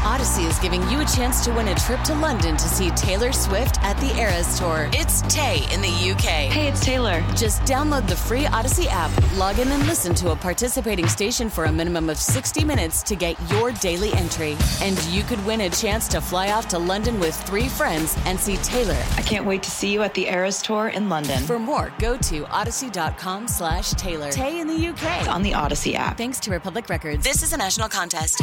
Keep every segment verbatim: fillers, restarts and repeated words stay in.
Odyssey is giving you a chance to win a trip to London to see Taylor Swift at the Eras Tour. It's Tay in the U K. Hey, it's Taylor. Just download the free Odyssey app, log in and listen to a participating station for a minimum of sixty minutes to get your daily entry. And you could win a chance to fly off to London with three friends and see Taylor. I can't wait to see you at the Eras Tour in London. For more, go to odyssey.com slash Taylor. Tay in the U K. It's on the Odyssey app. Thanks to Republic Records. This is a national contest.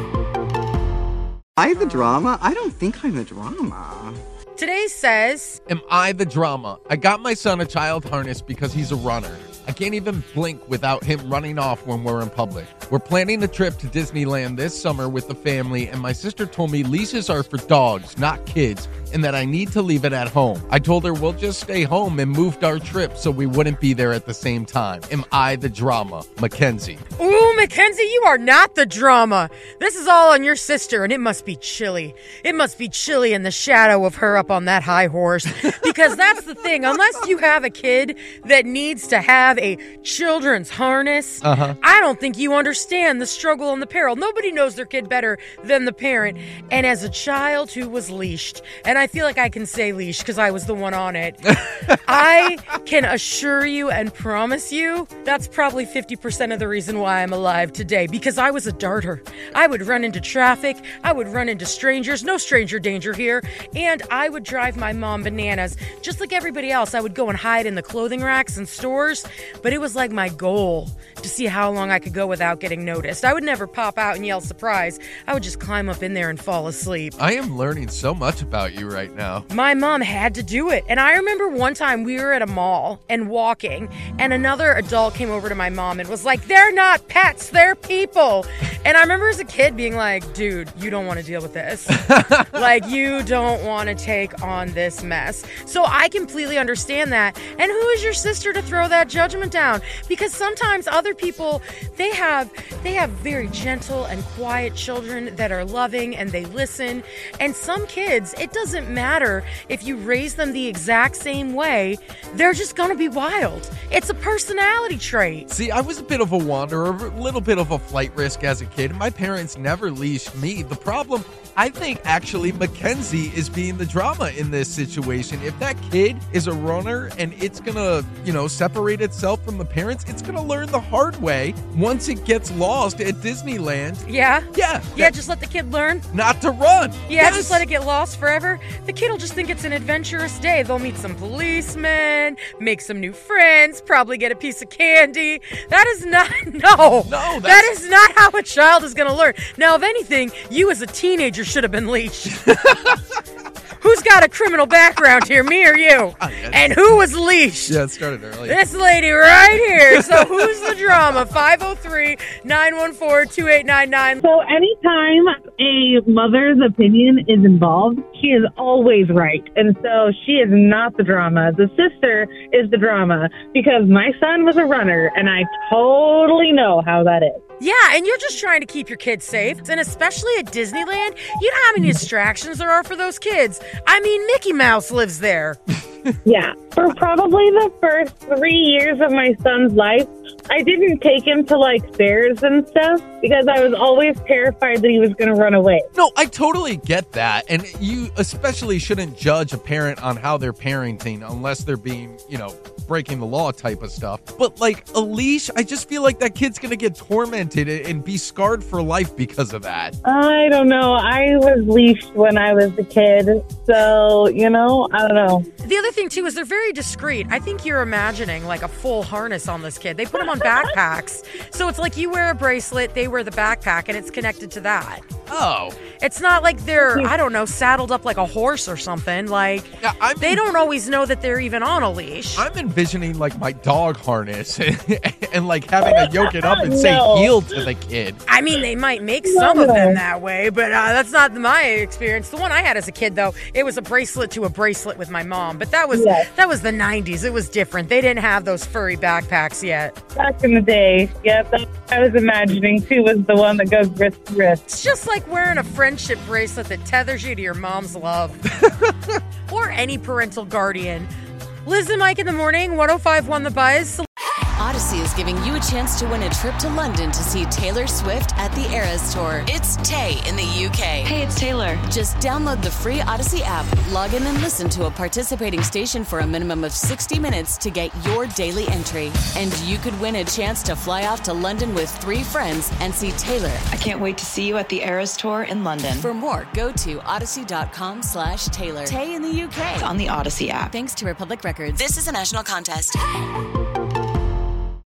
I the drama? I don't think I'm the drama. Today says, am I the drama? I got my son a child harness because he's a runner. I can't even blink without him running off when we're in public. We're planning a trip to Disneyland this summer with the family, and my sister told me leashes are for dogs, not kids, and that I need to leave it at home. I told her we'll just stay home and moved our trip so we wouldn't be there at the same time. Am I the drama? Mackenzie. Ooh, Mackenzie, you are not the drama. This is all on your sister, and it must be chilly. It must be chilly in the shadow of her up on that high horse. Because that's the thing. Unless you have a kid that needs to have a children's harness, uh-huh. I don't think you understand the struggle and the peril. Nobody knows their kid better than the parent. And as a child who was leashed, and I feel like I can say leash because I was the one on it, I can assure you and promise you that's probably fifty percent of the reason why I'm alive today, because I was a darter. I would run into traffic. I would run into strangers. No stranger danger here. And I would drive my mom bananas. Just like everybody else, I would go and hide in the clothing racks and stores. But it was like my goal to see how long I could go without getting noticed. I would never pop out and yell surprise. I would just climb up in there and fall asleep. I am learning so much about you right now. My mom had to do it. And I remember one time we were at a mall and walking, and another adult came over to my mom and was like, they're not pets, they're people. And I remember as a kid being like, dude, you don't want to deal with this. Like, you don't want to take on this mess. So I completely understand that. And who is your sister to throw that judgment down? Because sometimes other people, they have they have very gentle and quiet children that are loving and they listen. And some kids, it doesn't matter if you raise them the exact same way, they're just going to be wild. It's a personality trait. See, I was a bit of a wanderer, a little bit of a flight risk as a kid. My parents never leashed me. The problem, I think, actually, Mackenzie is being the drama in this situation. If that kid is a runner and it's going to, you know, separate itself from the parents, it's going to learn the hard way once it gets lost at Disneyland. Yeah? Yeah. Yeah, just let the kid learn? Not to run. Yeah, Yes. just let it get lost forever. The kid will just think it's an adventurous day. They'll meet some policemen, make some new friends, probably get a piece of candy. That is not, no. No, that's... That is not how a child is going to learn. Now, if anything, you as a teenager should have been leashed. Who's got a criminal background here, me or you? Oh, yes. And who was leashed? Yeah, it started early. This lady right here. So who's the drama? five oh three, nine one four, two eight nine nine. So anytime a mother's opinion is involved, she is always right. And so she is not the drama. The sister is the drama because my son was a runner, and I totally know how that is. Yeah, and you're just trying to keep your kids safe. And especially at Disneyland, you know how many distractions there are for those kids. I mean, Mickey Mouse lives there. Yeah. For probably the first three years of my son's life, I didn't take him to, like, fairs and stuff because I was always terrified that he was going to run away. No, I totally get that. And you especially shouldn't judge a parent on how they're parenting unless they're being, you know, breaking the law type of stuff. But, like, a leash, I just feel like that kid's going to get tormented and be scarred for life because of that. I don't know. I was leashed when I was a kid. So, you know, I don't know. The other thing, too, is they're very discreet. I think you're imagining, like, a full harness on this kid. They put them on backpacks. So it's like you wear a bracelet, they wear the backpack, and it's connected to that. Oh. It's not like they're, I don't know, saddled up like a horse or something. Like, Yeah, I'm they don't always know that they're even on a leash. I'm envisioning, like, my dog harness and, and like, having to yoke it up and say No. heel to the kid. I mean, they might make some of them that way, but uh, that's not my experience. The one I had as a kid, though, it was a bracelet to a bracelet with my mom. But that was Yes. that was the nineties. It was different. They didn't have those furry backpacks yet. Back in the day, yep, that's what I was imagining too, was the one that goes wrist to wrist. It's just like wearing a friendship bracelet that tethers you to your mom's love. Or any parental guardian. Liz and Mike in the morning, one oh five point one The Buzz. Odyssey is giving you a chance to win a trip to London to see Taylor Swift at the Eras Tour. It's Tay in the U K. Hey, it's Taylor. Just download the free Odyssey app, log in and listen to a participating station for a minimum of sixty minutes to get your daily entry. And you could win a chance to fly off to London with three friends and see Taylor. I can't wait to see you at the Eras Tour in London. For more, go to odyssey.com slash Taylor. Tay in the U K. It's on the Odyssey app. Thanks to Republic Records. This is a national contest.